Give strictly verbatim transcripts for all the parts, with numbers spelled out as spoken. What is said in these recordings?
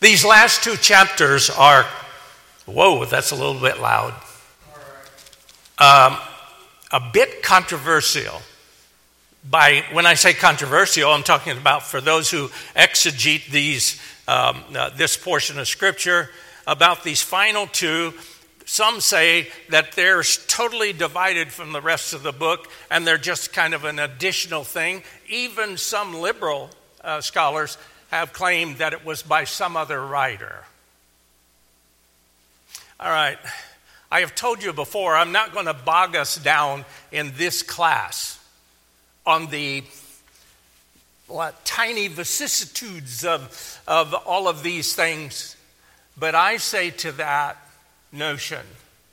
These last two chapters are, whoa, that's a little bit loud, um, a bit controversial. By when I say controversial, I'm talking about for those who exegete these um, uh, this portion of Scripture about these final two. Some say that they're totally divided from the rest of the book, and they're just kind of an additional thing. Even some liberal uh, scholars have claimed that it was by some other writer. All right, I have told you before, I'm not going to bog us down in this class on the what, tiny vicissitudes of, of all of these things. But I say to that notion,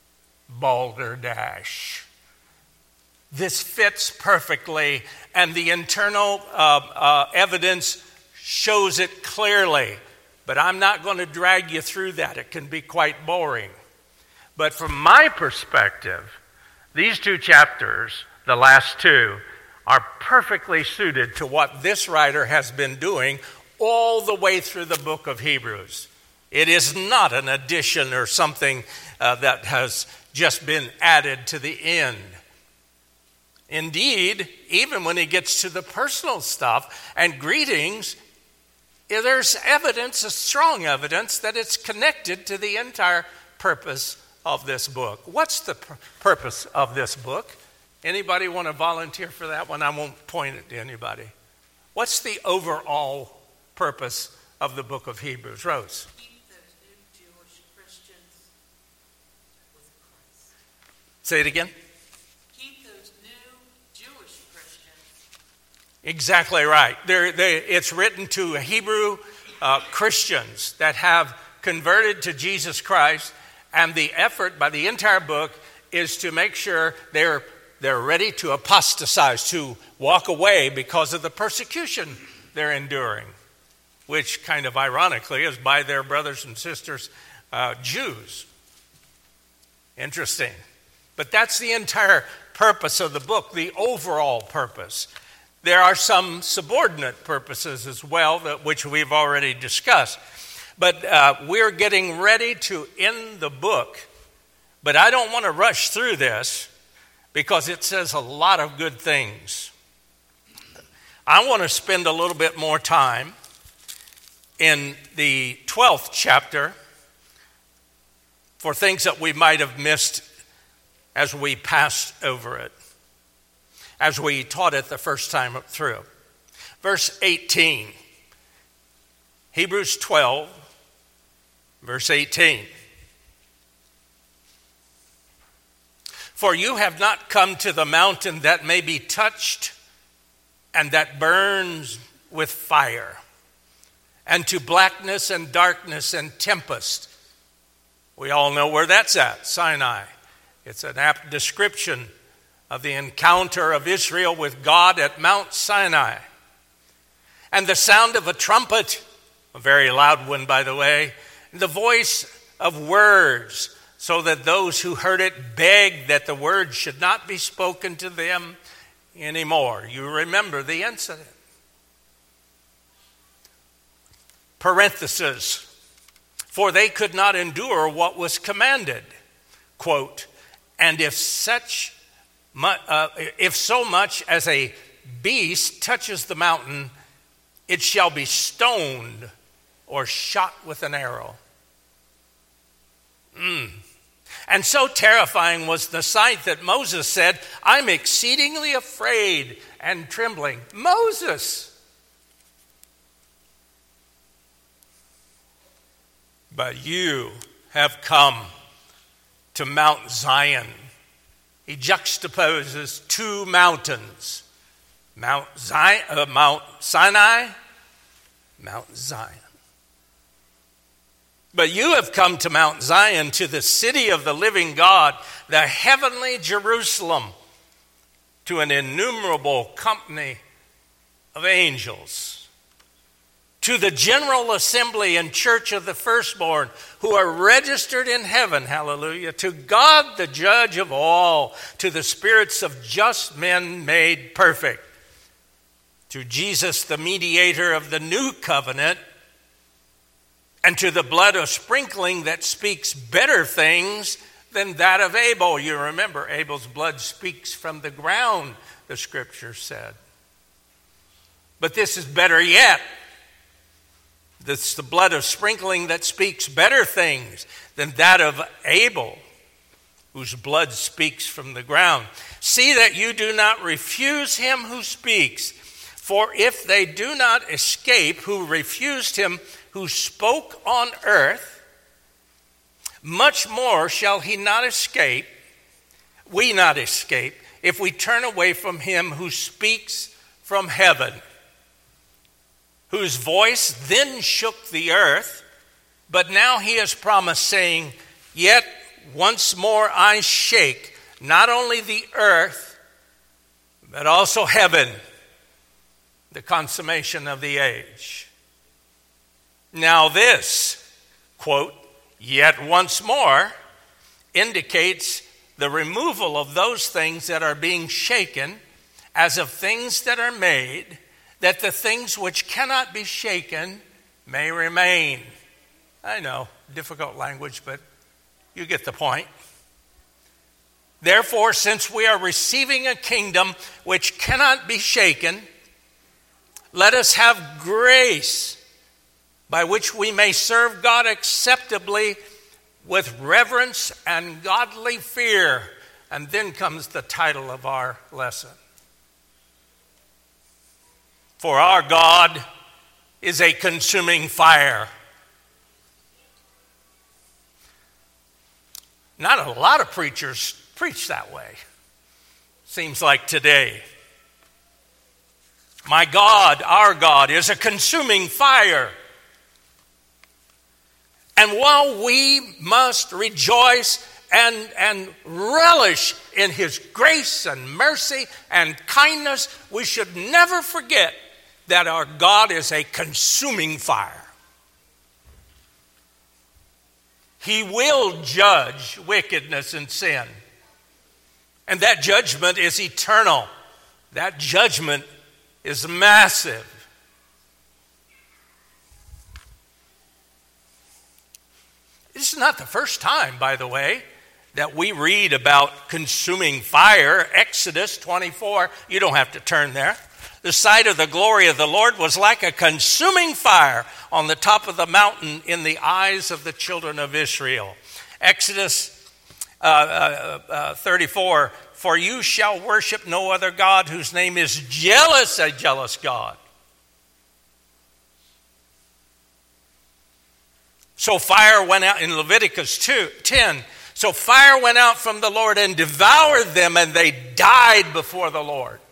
balderdash. This fits perfectly, and the internal uh, uh, evidence shows it clearly. But I'm not going to drag you through that. It can be quite boring. But from my perspective, these two chapters, the last two, are perfectly suited to what this writer has been doing all the way through the book of Hebrews. It is not an addition or something uh, that has just been added to the end. Indeed, even when he gets to the personal stuff and greetings, there's evidence, a strong evidence, that it's connected to the entire purpose of this book. What's the pur- purpose of this book? Anybody want to volunteer for that one? I won't point it to anybody. What's the overall purpose of the book of Hebrews? Rose? Keep those new Jewish Christians with Christ. Say it again. Keep those new Jewish Christians. Exactly right. They're, they, it's written to Hebrew uh, Christians that have converted to Jesus Christ, and the effort by the entire book is to make sure they're They're ready to apostatize, to walk away because of the persecution they're enduring, which kind of ironically is by their brothers and sisters, uh, Jews. Interesting. But that's the entire purpose of the book, the overall purpose. There are some subordinate purposes as well, that, which we've already discussed. But uh, we're getting ready to end the book. But I don't want to rush through this, because it says a lot of good things. I want to spend a little bit more time in the twelfth chapter for things that we might have missed as we passed over it, as we taught it the first time through. Verse eighteen, Hebrews twelve, verse eighteen. For you have not come to the mountain that may be touched and that burns with fire, and to blackness and darkness and tempest. We all know where that's at, Sinai. It's an apt description of the encounter of Israel with God at Mount Sinai. And the sound of a trumpet, a very loud one, by the way, the voice of words, so that those who heard it begged that the word should not be spoken to them anymore. You remember the incident. Parenthesis, for they could not endure what was commanded. Quote, and if such, uh, if so much as a beast touches the mountain, it shall be stoned or shot with an arrow. Mm. And so terrifying was the sight that Moses said, I'm exceedingly afraid and trembling. Moses! But you have come to Mount Zion. He juxtaposes two mountains, Mount Zion, uh, Mount Sinai, Mount Zion. But you have come to Mount Zion, to the city of the living God, the heavenly Jerusalem, to an innumerable company of angels, to the general assembly and church of the firstborn who are registered in heaven, hallelujah, to God the judge of all, to the spirits of just men made perfect, to Jesus the mediator of the new covenant, and to the blood of sprinkling that speaks better things than that of Abel. You remember, Abel's blood speaks from the ground, the scripture said. But this is better yet. It's the blood of sprinkling that speaks better things than that of Abel, whose blood speaks from the ground. See that you do not refuse him who speaks. For if they do not escape who refused him who spoke on earth, much more shall he not escape, we not escape, if we turn away from him who speaks from heaven, whose voice then shook the earth, but now he has promised, saying, yet once more I shake not only the earth, but also heaven, the consummation of the age. Now this, quote, yet once more, indicates the removal of those things that are being shaken as of things that are made, that the things which cannot be shaken may remain. I know, difficult language, but you get the point. Therefore, since we are receiving a kingdom which cannot be shaken, let us have grace by which we may serve God acceptably with reverence and godly fear. And then comes the title of our lesson. For our God is a consuming fire. Not a lot of preachers preach that way, seems like today. My God, our God, is a consuming fire. And while we must rejoice and, and relish in his grace and mercy and kindness, we should never forget that our God is a consuming fire. He will judge wickedness and sin. And that judgment is eternal. That judgment is massive. This is not the first time, by the way, that we read about consuming fire. Exodus twenty-four, you don't have to turn there. The sight of the glory of the Lord was like a consuming fire on the top of the mountain in the eyes of the children of Israel. Exodus uh, uh, uh, thirty-four, for you shall worship no other God whose name is jealous, a jealous God. So fire went out in Leviticus two, ten. So fire went out from the Lord and devoured them, and they died before the Lord.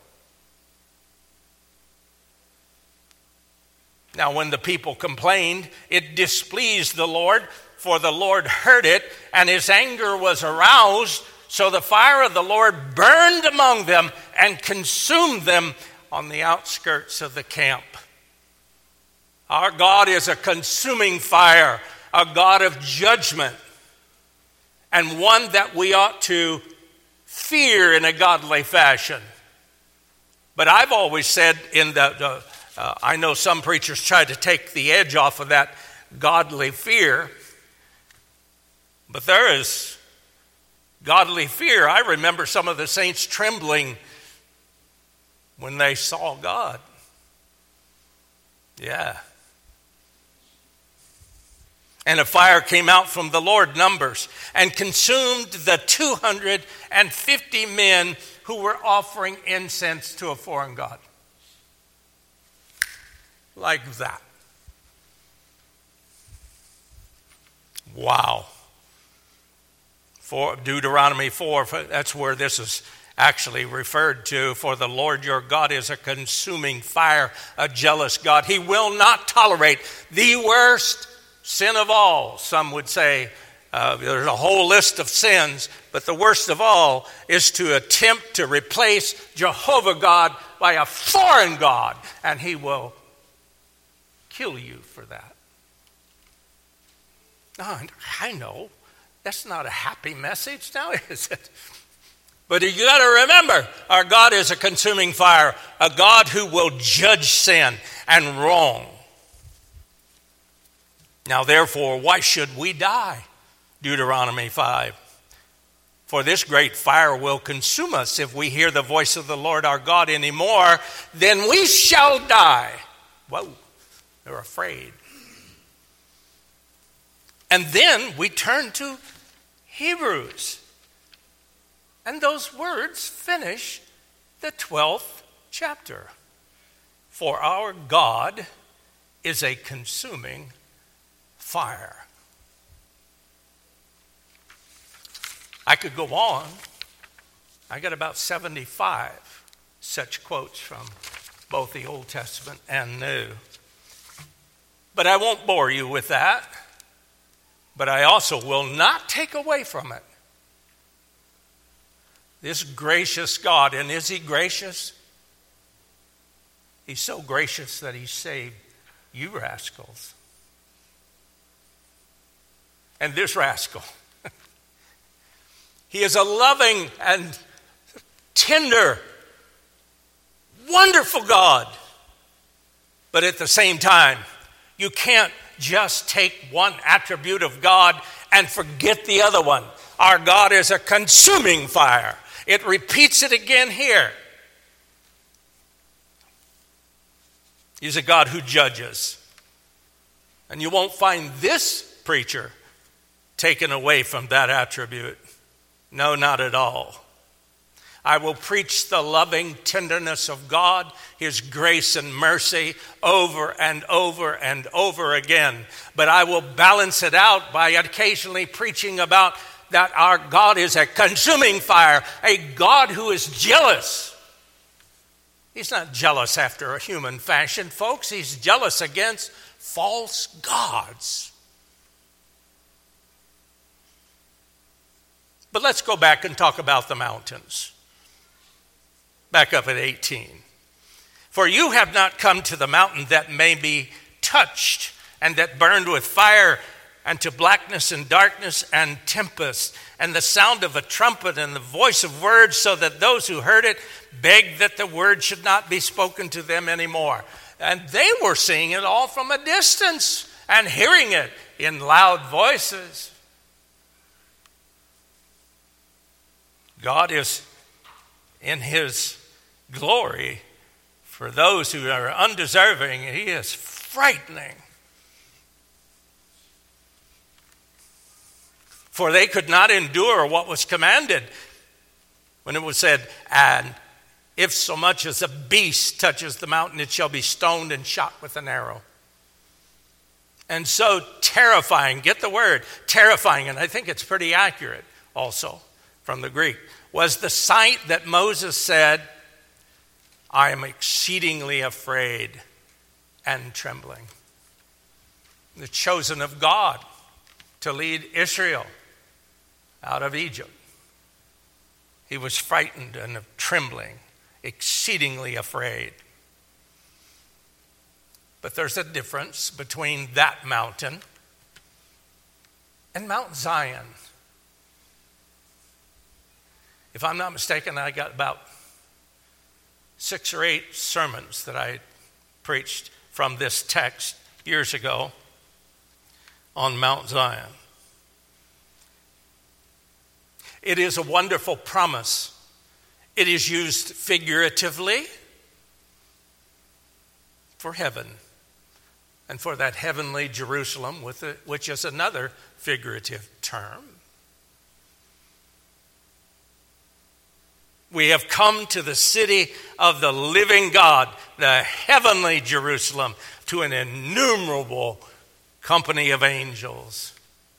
Now, when the people complained, it displeased the Lord, for the Lord heard it, and his anger was aroused. So the fire of the Lord burned among them and consumed them on the outskirts of the camp. Our God is a consuming fire, a God of judgment, and one that we ought to fear in a godly fashion. But I've always said in the, the uh, I know some preachers try to take the edge off of that godly fear, but there is godly fear. I remember some of the saints trembling when they saw God. Yeah. And a fire came out from the Lord, Numbers, and consumed the two hundred fifty men who were offering incense to a foreign god. Like that. Wow. For Deuteronomy four, that's where this is actually referred to. For the Lord your God is a consuming fire, a jealous God. He will not tolerate the worst sin of all. Some would say uh, there's a whole list of sins, but the worst of all is to attempt to replace Jehovah God by a foreign god, and he will kill you for that. Oh, I know. That's not a happy message now, is it? But you got to remember, our God is a consuming fire, a God who will judge sin and wrong. Now therefore, why should we die? Deuteronomy five. For this great fire will consume us if we hear the voice of the Lord our God anymore, then we shall die. Whoa, they're afraid. And then we turn to Hebrews. And those words finish the twelfth chapter. For our God is a consuming fire. I could go on. I got about seventy-five such quotes from both the Old Testament and New. But I won't bore you with that. But I also will not take away from it this gracious God. And is he gracious? He's so gracious that he saved you rascals. And this rascal. He is a loving and tender, wonderful God. But at the same time, you can't just take one attribute of God and forget the other one. Our God is a consuming fire. It repeats it again here. He's a God who judges. And you won't find this preacher taken away from that attribute. No, not at all. I will preach the loving tenderness of God, his grace and mercy over and over and over again. But I will balance it out by occasionally preaching about that our God is a consuming fire, a God who is jealous. He's not jealous after a human fashion, folks. He's jealous against false gods. But let's go back and talk about the mountains. Back up at eighteen. For you have not come to the mountain that may be touched and that burned with fire, and to blackness and darkness and tempest, and the sound of a trumpet and the voice of words, so that those who heard it begged that the word should not be spoken to them anymore. And they were seeing it all from a distance and hearing it in loud voices. God is in his glory for those who are undeserving. He is frightening. For they could not endure what was commanded when it was said, and if so much as a beast touches the mountain, it shall be stoned and shot with an arrow. And so terrifying, get the word, terrifying, and I think it's pretty accurate also from the Greek, was the sight that Moses said, I am exceedingly afraid and trembling. The chosen of God to lead Israel out of Egypt. He was frightened and trembling, exceedingly afraid. But there's a difference between that mountain and Mount Zion. If I'm not mistaken, I got about six or eight sermons that I preached from this text years ago on Mount Zion. It is a wonderful promise. It is used figuratively for heaven and for that heavenly Jerusalem, with it, which is another figurative term. We have come to the city of the living God, the heavenly Jerusalem, to an innumerable company of angels,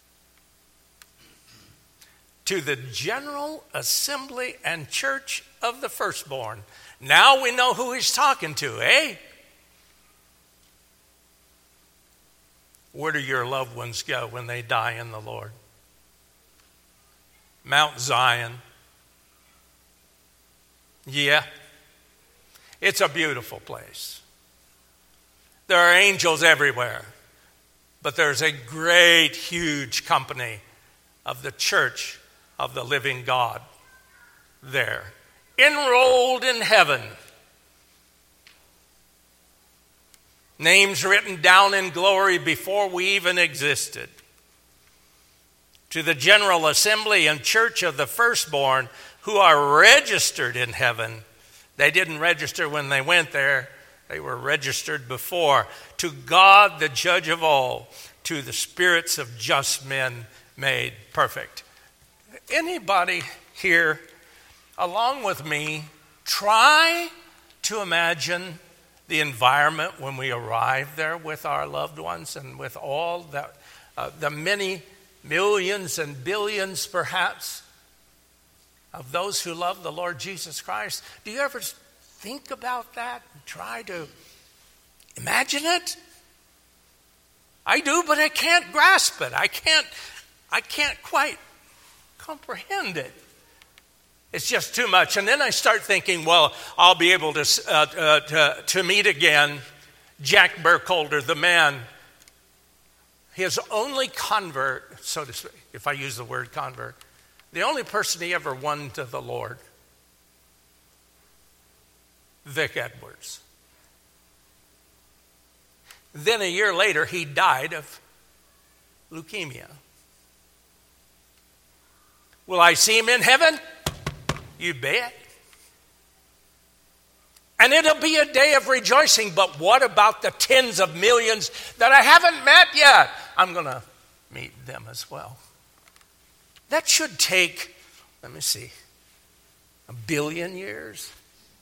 to the general assembly and church of the firstborn. Now we know who he's talking to, eh? Where do your loved ones go when they die in the Lord? Mount Zion. Yeah, it's a beautiful place. There are angels everywhere, but there's a great, huge company of the church of the living God there, enrolled in heaven. names written down in glory before we even existed. To the general assembly and church of the firstborn who are registered in heaven. They didn't register when they went there. They were registered before. To God, the judge of all, to the spirits of just men made perfect. Anybody here, along with me, try to imagine the environment when we arrive there with our loved ones and with all the, uh, the many millions and billions, perhaps, of those who love the Lord Jesus Christ. Do you ever think about that and try to imagine it? I do, but I can't grasp it. I can't, I can't quite comprehend it. It's just too much. And then I start thinking, well, I'll be able to, uh, uh, to, to meet again Jack Burkholder, the man, his only convert, so to speak, if I use the word convert, the only person he ever won to the Lord, Vic Edwards. Then a year later, he died of leukemia. Will I see him in heaven? You bet. And it'll be a day of rejoicing, but what about the tens of millions that I haven't met yet? I'm going to meet them as well. That should take, let me see, a billion years.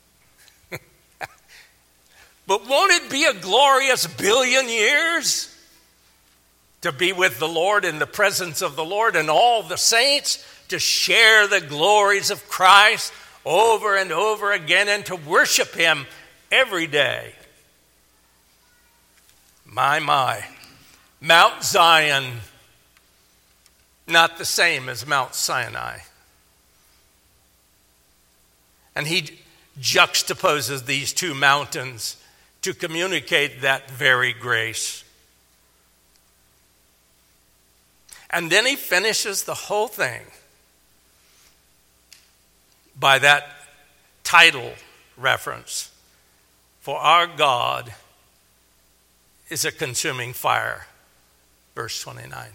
But won't it be a glorious billion years to be with the Lord in the presence of the Lord and all the saints, to share the glories of Christ over and over again and to worship him every day? My, my. Mount Zion, not the same as Mount Sinai. And he juxtaposes these two mountains to communicate that very grace. And then he finishes the whole thing by that title reference. For our God is a consuming fire. Verse twenty-nine.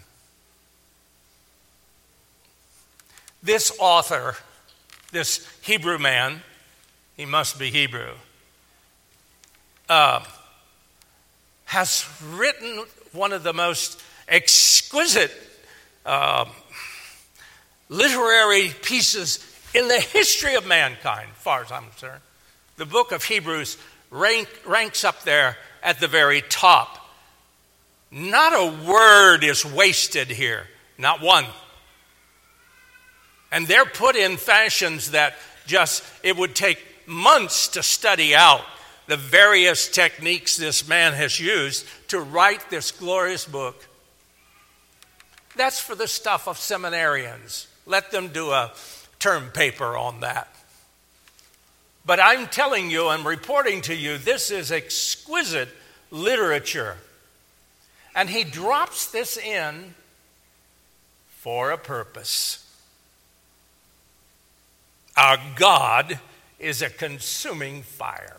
This author, this Hebrew man, he must be Hebrew, uh, has written one of the most exquisite uh, literary pieces in the history of mankind, as far as I'm concerned. The book of Hebrews rank, ranks up there at the very top. Not a word is wasted here, not one. And they're put in fashions that just, it would take months to study out the various techniques this man has used to write this glorious book. That's for the stuff of seminarians. Let them do a term paper on that. But I'm telling you, I'm reporting to you, this is exquisite literature. And he drops this in for a purpose. Our God is a consuming fire.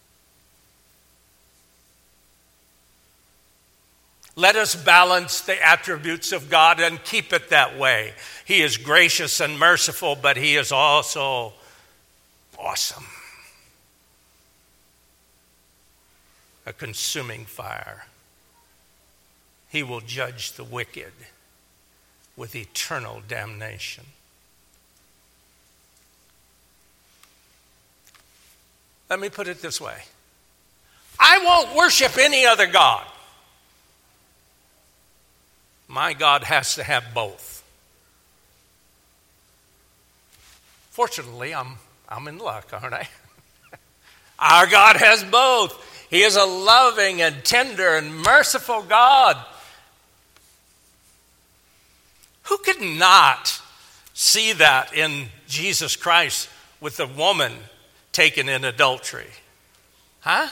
Let us balance the attributes of God and keep it that way. He is gracious and merciful, but he is also awesome. A consuming fire. He will judge the wicked with eternal damnation. Let me put it this way. I won't worship any other God. My God has to have both. Fortunately, I'm, I'm in luck, aren't I? Our God has both. He is a loving and tender and merciful God. Who could not see that in Jesus Christ with the woman taken in adultery? Huh?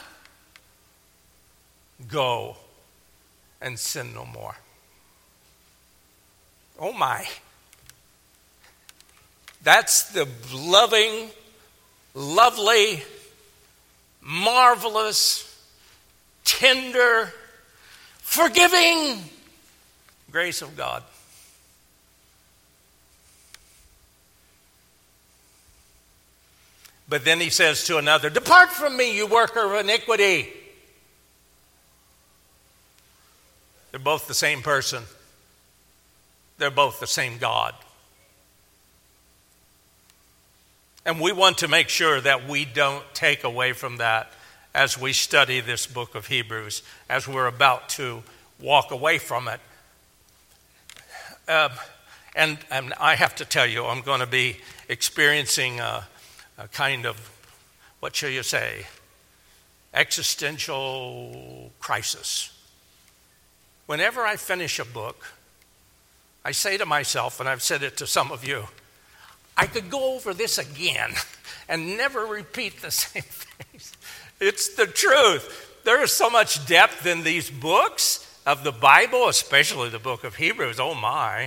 Go and sin no more. Oh my. That's the loving, lovely, marvelous, tender, forgiving grace of God. But then he says to another, depart from me, you worker of iniquity. They're both the same person. They're both the same God. And we want to make sure that we don't take away from that as we study this book of Hebrews, as we're about to walk away from it. Uh, and, and I have to tell you, I'm going to be experiencing a, a kind of, what shall you say, existential crisis. Whenever I finish a book, I say to myself, and I've said it to some of you, I could go over this again and never repeat the same things. It's the truth. There is so much depth in these books of the Bible, especially the book of Hebrews. Oh my.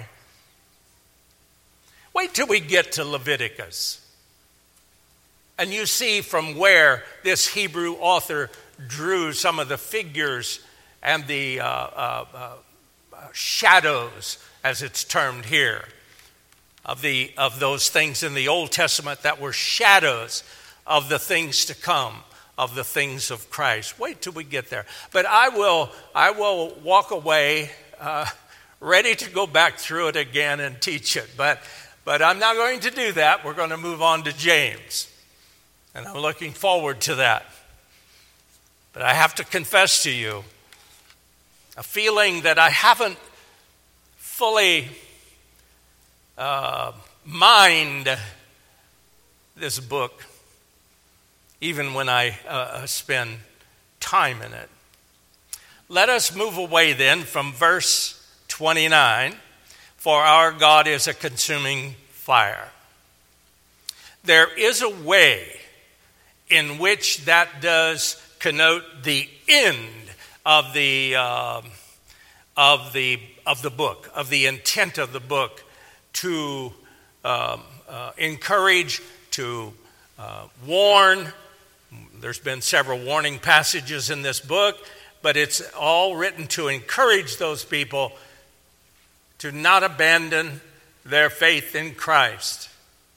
Wait till we get to Leviticus. And you see from where this Hebrew author drew some of the figures and the uh, uh, uh, shadows, as it's termed here, of the of those things in the Old Testament that were shadows of the things to come, of the things of Christ. Wait till we get there. But I will I will walk away uh, ready to go back through it again and teach it. But but I'm not going to do that. We're going to move on to James. And I'm looking forward to that. But I have to confess to you a feeling that I haven't fully uh, mined this book, even when I uh, spend time in it. Let us move away then from verse twenty-nine. For our God is a consuming fire. There is a way in which that does connote the end of the uh, of the of the book, of the intent of the book, to um, uh, encourage, to uh, warn. There's been several warning passages in this book, but it's all written to encourage those people to not abandon their faith in Christ.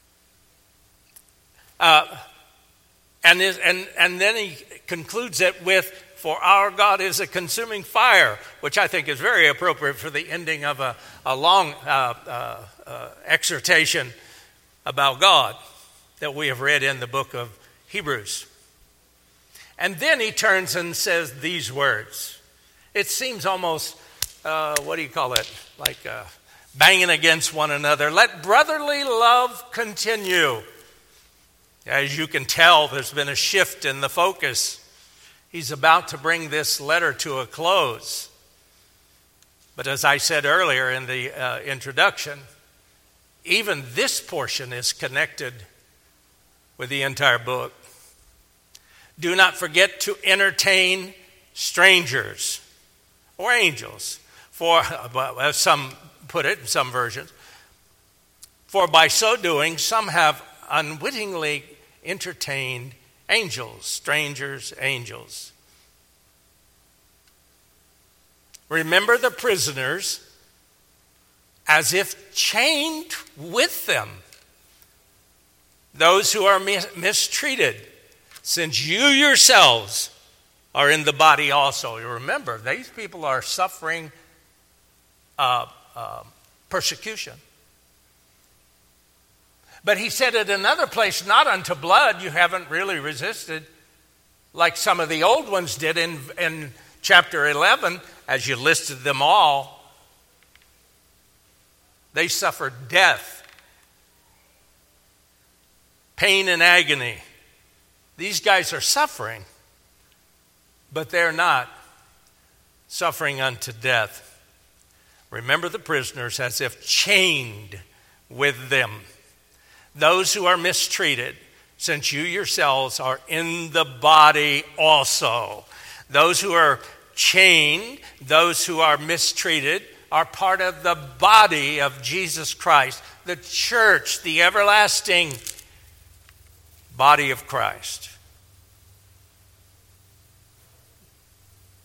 Uh, and, is, and, and then he concludes it with, for our God is a consuming fire, which I think is very appropriate for the ending of a, a long uh, uh, uh, exhortation about God that we have read in the book of Hebrews. And then he turns and says these words. It seems almost, uh, what do you call it, like uh, banging against one another. Let brotherly love continue. As you can tell, there's been a shift in the focus. He's about to bring this letter to a close. But as I said earlier in the uh, introduction, even this portion is connected with the entire book. Do not forget to entertain strangers or angels, for, as some put it in some versions, for by so doing, some have unwittingly entertained angels, strangers, angels. Remember the prisoners as if chained with them, those who are mis- mistreated, since you yourselves are in the body also. You remember, these people are suffering uh, uh, persecution. But he said at another place, not unto blood, you haven't really resisted, like some of the old ones did in, in chapter eleven, as you listed them all. They suffered death, pain and agony. These guys are suffering, but they're not suffering unto death. Remember the prisoners as if chained with them. Those who are mistreated, since you yourselves are in the body also. Those who are chained, those who are mistreated, are part of the body of Jesus Christ, the church, the everlasting body of Christ.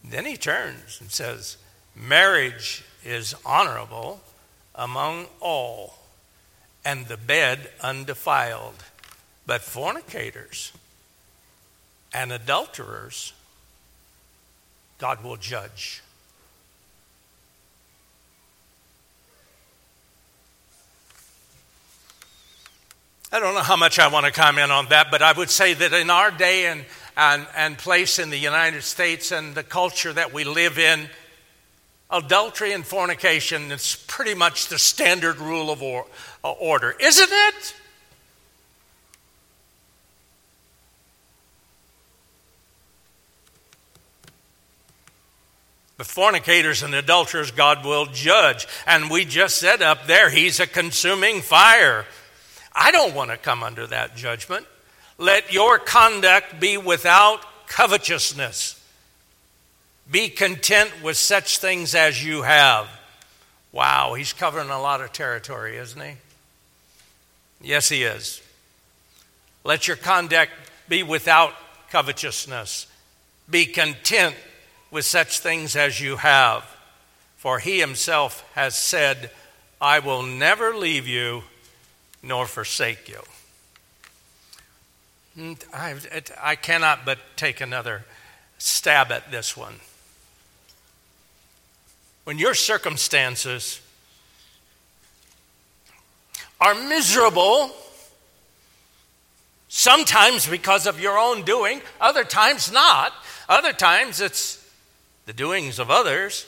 Then he turns and says, marriage is honorable among all, and the bed undefiled. But fornicators and adulterers, God will judge. I don't know how much I want to comment on that, but I would say that in our day and, and, and place in the United States and the culture that we live in, adultery and fornication is pretty much the standard rule of or, uh, order, isn't it? The fornicators and adulterers God will judge. And we just said up there, he's a consuming fire. I don't want to come under that judgment. Let your conduct be without covetousness. Be content with such things as you have. Wow, he's covering a lot of territory, isn't he? Yes, he is. Let your conduct be without covetousness. Be content with such things as you have. For he himself has said, I will never leave you nor forsake you. I, I cannot but take another stab at this one. When your circumstances are miserable, sometimes because of your own doing, other times not. Other times it's the doings of others.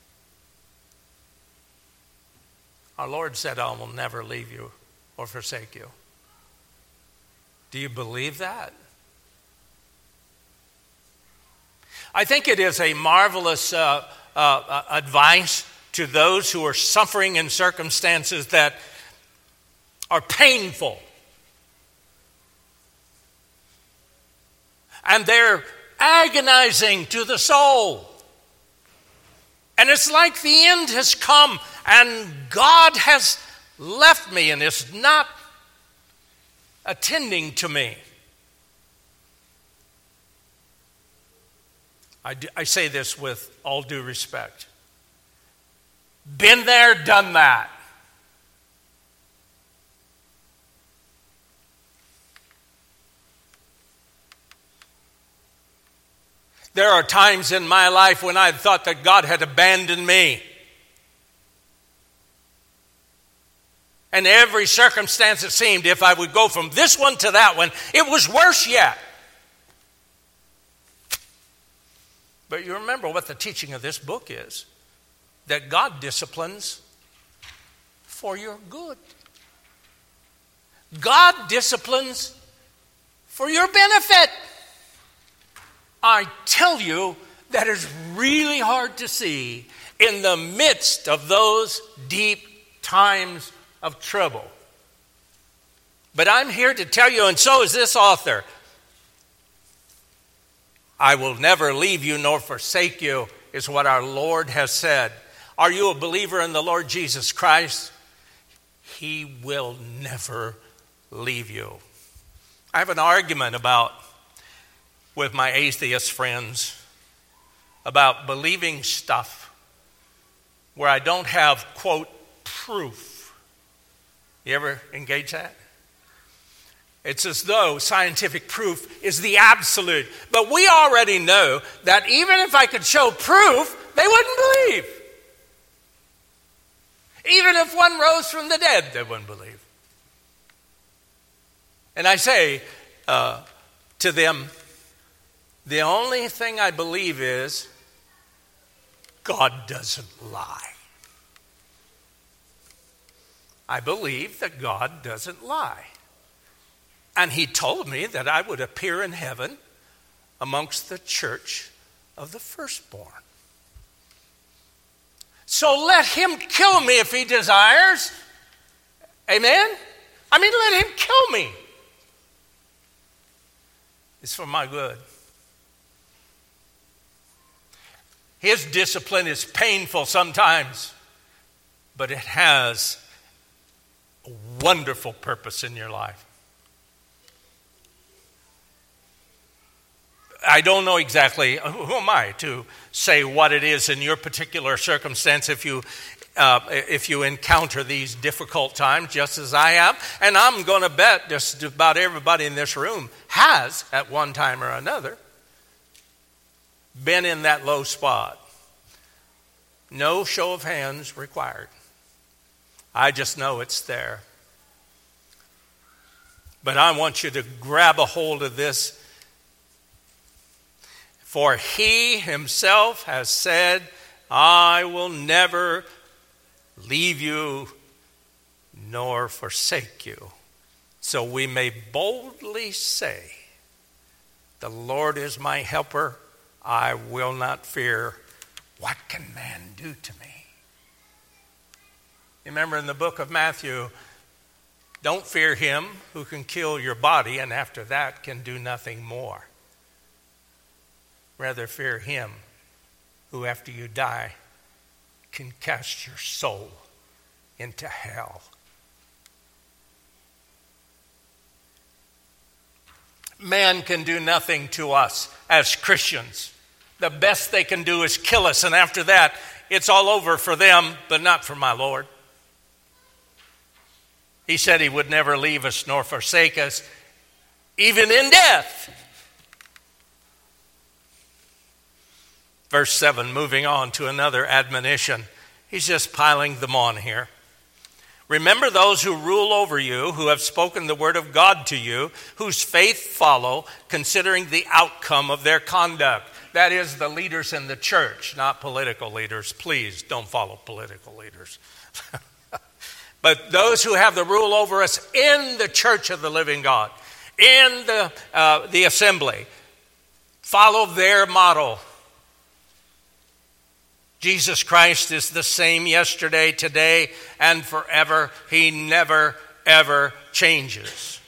Our Lord said, I will never leave you or forsake you. Do you believe that? I think it is a marvelous uh, uh, advice to those who are suffering in circumstances that are painful. And they're agonizing to the soul. And it's like the end has come and God has left me and is not attending to me. I, do, I say this with all due respect. Been there, done that. There are times in my life when I thought that God had abandoned me. And every circumstance, it seemed, if I would go from this one to that one, it was worse yet. But you remember what the teaching of this book is. That God disciplines for your good. God disciplines for your benefit. I tell you, that is really hard to see in the midst of those deep times of trouble. But I'm here to tell you, and so is this author, I will never leave you nor forsake you, is what our Lord has said. Are you a believer in the Lord Jesus Christ? He will never leave you. I have an argument about with my atheist friends about believing stuff where I don't have, quote, proof. You ever engage that? It's as though scientific proof is the absolute. But we already know that even if I could show proof, they wouldn't believe. Even if one rose from the dead, they wouldn't believe. And I say uh, to them, the only thing I believe is God doesn't lie. I believe that God doesn't lie. And he told me that I would appear in heaven amongst the church of the firstborn. So let him kill me if he desires. Amen? I mean, let him kill me. It's for my good. His discipline is painful sometimes, but it has a wonderful purpose in your life. I don't know exactly, who am I to say what it is in your particular circumstance if you uh, if you encounter these difficult times, just as I have. And I'm going to bet just about everybody in this room has, at one time or another, been in that low spot. No show of hands required. I just know it's there. But I want you to grab a hold of this. For he himself has said, I will never leave you nor forsake you. So we may boldly say, the Lord is my helper. I will not fear. What can man do to me? Remember in the book of Matthew, don't fear him who can kill your body and after that can do nothing more. Rather fear him who after you die can cast your soul into hell. Man can do nothing to us as Christians. The best they can do is kill us, and after that, it's all over for them, but not for my Lord. He said he would never leave us nor forsake us, even in death. Verse seven, moving on to another admonition. He's just piling them on here. Remember those who rule over you, who have spoken the word of God to you, whose faith follow, considering the outcome of their conduct. That is, the leaders in the church, not political leaders. Please don't follow political leaders. But those who have the rule over us in the church of the living God, in the, uh, the assembly, follow their model. Jesus Christ is the same yesterday, today, and forever. He never, ever changes.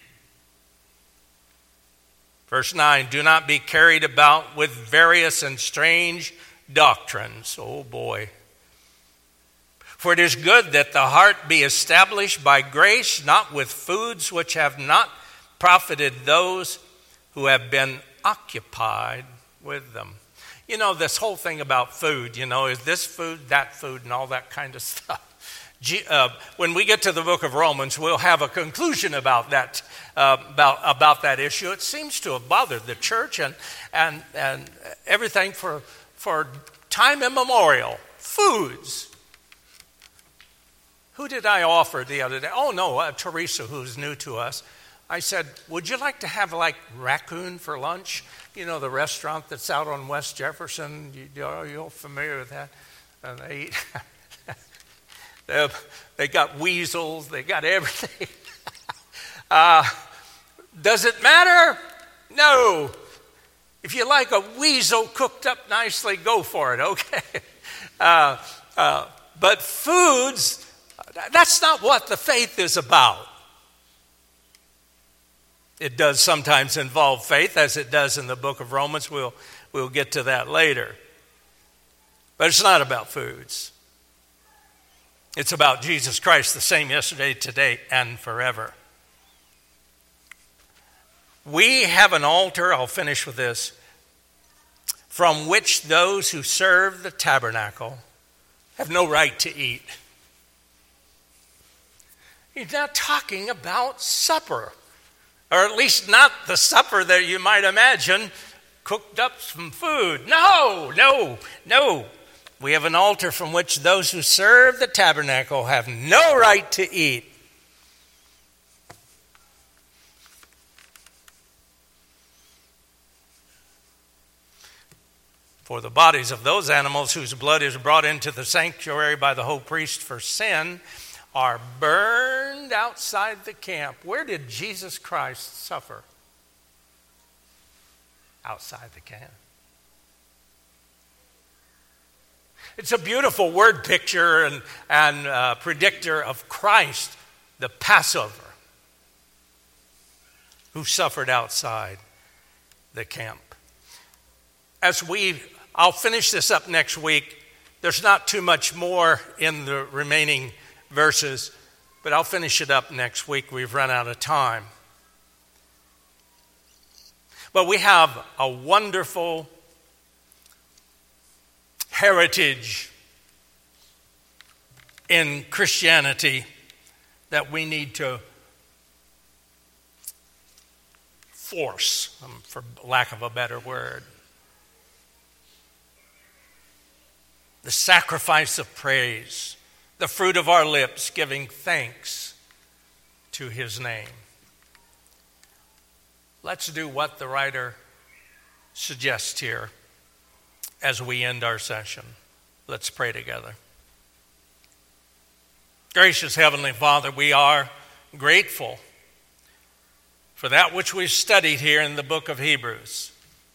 Verse nine, do not be carried about with various and strange doctrines. Oh boy. For it is good that the heart be established by grace, not with foods which have not profited those who have been occupied with them. You know, this whole thing about food, you know, is this food, that food, and all that kind of stuff. Uh, when we get to the book of Romans, we'll have a conclusion about that uh, about about that issue. It seems to have bothered the church and and and everything for for time immemorial. Foods. Who did I offer the other day? Oh no, uh, Teresa, who's new to us. I said, would you like to have like raccoon for lunch? You know, the restaurant that's out on West Jefferson. You, are you all familiar with that? And they eat. they, they got weasels. They got everything. uh, does it matter? No. If you like a weasel cooked up nicely, go for it, okay? Uh, uh, but foods, that's not what the faith is about. It does sometimes involve faith, as it does in the book of Romans. We'll, we'll get to that later. But it's not about foods. It's about Jesus Christ, the same yesterday, today, and forever. We have an altar, I'll finish with this, from which those who serve the tabernacle have no right to eat. He's not talking about supper. Or at least not the supper that you might imagine, cooked up some food. No, no, no. We have an altar from which those who serve the tabernacle have no right to eat. For the bodies of those animals whose blood is brought into the sanctuary by the whole priest for sin are burned outside the camp. Where did Jesus Christ suffer? Outside the camp. It's a beautiful word picture and, and uh, predictor of Christ, the Passover, who suffered outside the camp. As we, I'll finish this up next week. There's not too much more in the remaining verses, but I'll finish it up next week. We've run out of time. But we have a wonderful heritage in Christianity that we need to force, um, for lack of a better word. The sacrifice of praise, the fruit of our lips, giving thanks to his name. Let's do what the writer suggests here as we end our session. Let's pray together. Gracious Heavenly Father, we are grateful for that which we've studied here in the book of Hebrews.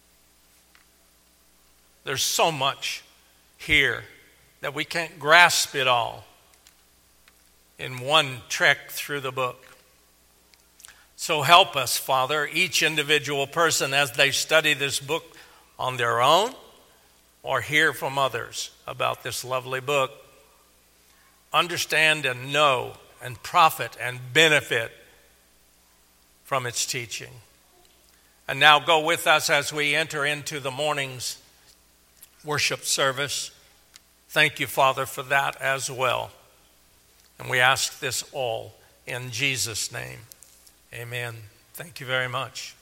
There's so much here that we can't grasp it all in one trek through the book. So help us, Father, each individual person as they study this book on their own or hear from others about this lovely book, understand and know and profit and benefit from its teaching. And now go with us as we enter into the morning's worship service. Thank you, Father, for that as well. And we ask this all in Jesus' name. Amen. Thank you very much.